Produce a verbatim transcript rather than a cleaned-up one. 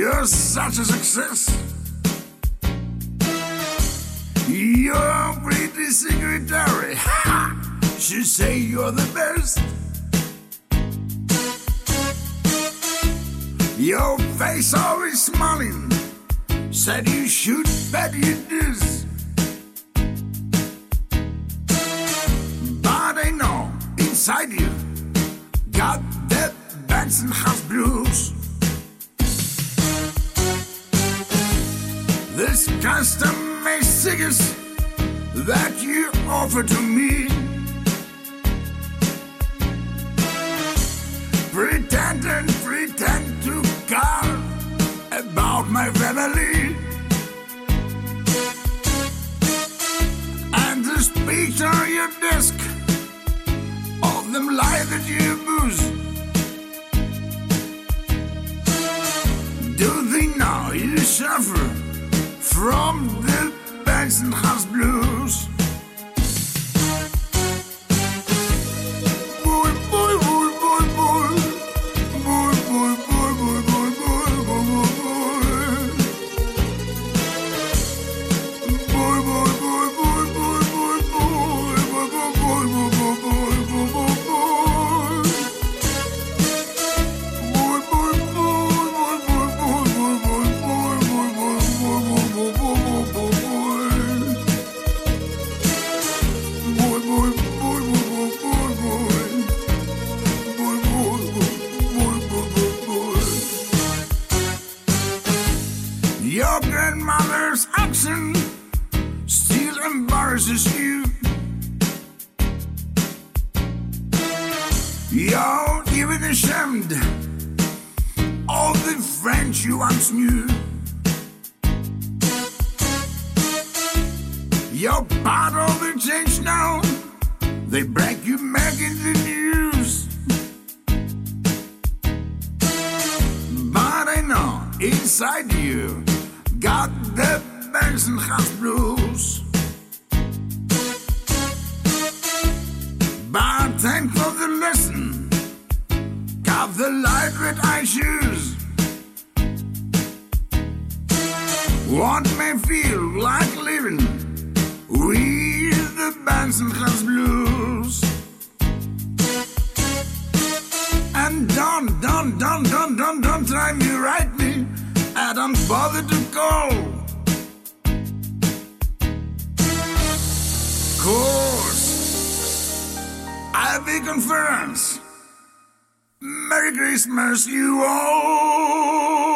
You're such a success. You're pretty secretary. Ha! She say you're the best. Your face always smiling. Said you should bet you this. But I know inside you got that Benson House blues. This custom-made cigars that you offer to me, pretend and pretend to care about my family, and the speech on your desk of them lie that you booze. Do they know you suffer from the Benson House blues? Boy, boy, boy, boy, boy. Boy, boy, boy, boy, boy, boy, boy, boy, boy. Boy, boy, boy, boy, boy, boy, boy, boy, boy, boy, boy, boy, boy, boy, boy. Your grandmother's accent still embarrasses you. You're even ashamed of the French you once knew. You're part of the change now. They break you back in the news. But I know inside you got the Benson House blues. But thanks for the lesson, got the light red I choose. What may feel like living with the Benson House blues. And don't, don't, don't, don't, don't, don't try me, write me. I don't bother to call. Course, Ivy Conference. Merry Christmas, you all.